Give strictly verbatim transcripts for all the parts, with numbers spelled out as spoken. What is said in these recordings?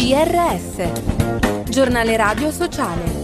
G R S, Giornale Radio Sociale.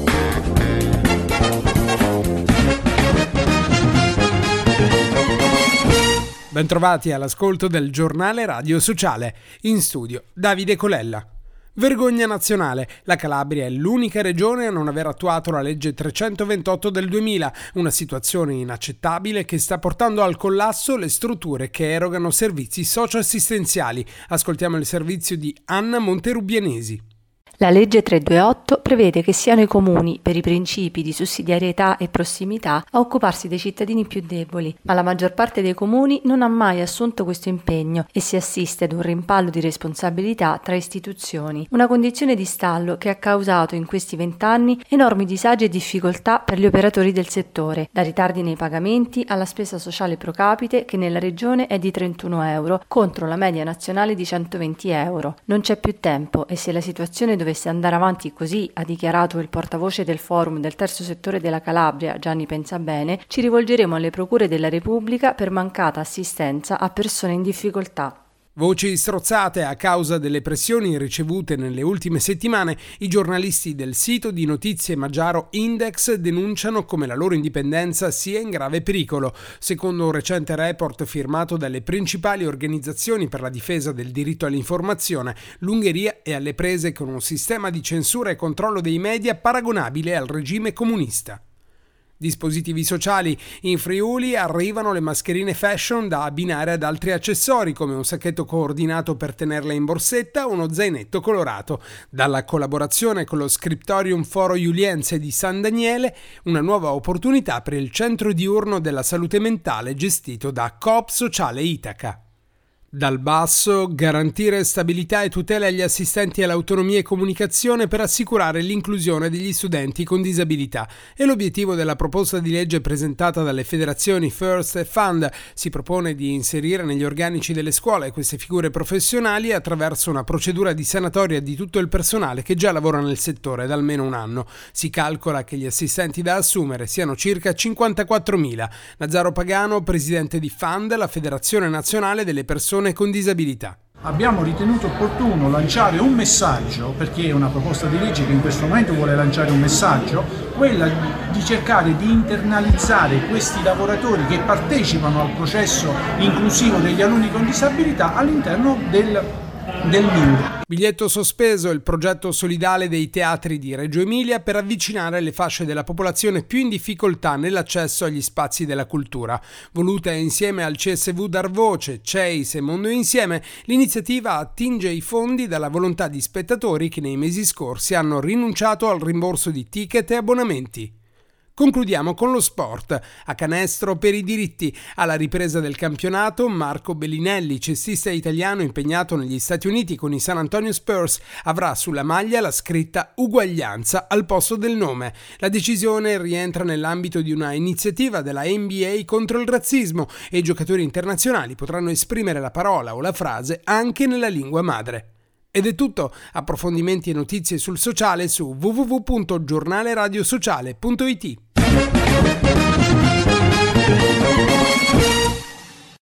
Bentrovati all'ascolto del Giornale Radio Sociale. In studio Davide Colella. Vergogna nazionale. La Calabria è l'unica regione a non aver attuato la legge trecentoventotto del duemila, una situazione inaccettabile che sta portando al collasso le strutture che erogano servizi socioassistenziali. Ascoltiamo il servizio di Anna Monterubianesi. La legge trecentoventotto prevede che siano i comuni, per i principi di sussidiarietà e prossimità, a occuparsi dei cittadini più deboli, ma la maggior parte dei comuni non ha mai assunto questo impegno e si assiste ad un rimpallo di responsabilità tra istituzioni, una condizione di stallo che ha causato in questi vent'anni enormi disagi e difficoltà per gli operatori del settore, da ritardi nei pagamenti alla spesa sociale pro capite che nella regione è di trentuno euro contro la media nazionale di centoventi euro. Non c'è più tempo e se la situazione dovesse andare avanti così, ha dichiarato il portavoce del forum del terzo settore della Calabria, Gianni Pensabene, ci rivolgeremo alle procure della Repubblica per mancata assistenza a persone in difficoltà. Voci strozzate a causa delle pressioni ricevute nelle ultime settimane, i giornalisti del sito di notizie Maggiaro Index denunciano come la loro indipendenza sia in grave pericolo. Secondo un recente report firmato dalle principali organizzazioni per la difesa del diritto all'informazione, l'Ungheria è alle prese con un sistema di censura e controllo dei media paragonabile al regime comunista. Dispositivi sociali. In Friuli arrivano le mascherine fashion da abbinare ad altri accessori come un sacchetto coordinato per tenerle in borsetta o uno zainetto colorato. Dalla collaborazione con lo Scriptorium Foro Iuliense di San Daniele, una nuova opportunità per il centro diurno della salute mentale gestito da Coop Sociale Itaca. Dal basso, garantire stabilità e tutela agli assistenti all'autonomia e comunicazione per assicurare l'inclusione degli studenti con disabilità. È l'obiettivo della proposta di legge presentata dalle federazioni First e Fund. Si propone di inserire negli organici delle scuole queste figure professionali attraverso una procedura di sanatoria di tutto il personale che già lavora nel settore da almeno un anno. Si calcola che gli assistenti da assumere siano circa cinquantaquattromila. Nazaro Pagano, presidente di Fund, la Federazione Nazionale delle Persone con disabilità. Abbiamo ritenuto opportuno lanciare un messaggio, perché è una proposta di legge che in questo momento vuole lanciare un messaggio, quella di cercare di internalizzare questi lavoratori che partecipano al processo inclusivo degli alunni con disabilità all'interno del del M I U R. Biglietto sospeso è il progetto solidale dei teatri di Reggio Emilia per avvicinare le fasce della popolazione più in difficoltà nell'accesso agli spazi della cultura. Voluta insieme al C S V Dar Voce, C E I S e Mondo Insieme, l'iniziativa attinge i fondi dalla volontà di spettatori che nei mesi scorsi hanno rinunciato al rimborso di ticket e abbonamenti. Concludiamo con lo sport. A canestro per i diritti. Alla ripresa del campionato, Marco Bellinelli, cestista italiano impegnato negli Stati Uniti con i San Antonio Spurs, avrà sulla maglia la scritta uguaglianza al posto del nome. La decisione rientra nell'ambito di una iniziativa della N B A contro il razzismo e i giocatori internazionali potranno esprimere la parola o la frase anche nella lingua madre. Ed è tutto. Approfondimenti e notizie sul sociale su w w w punto giornale radio sociale punto i t.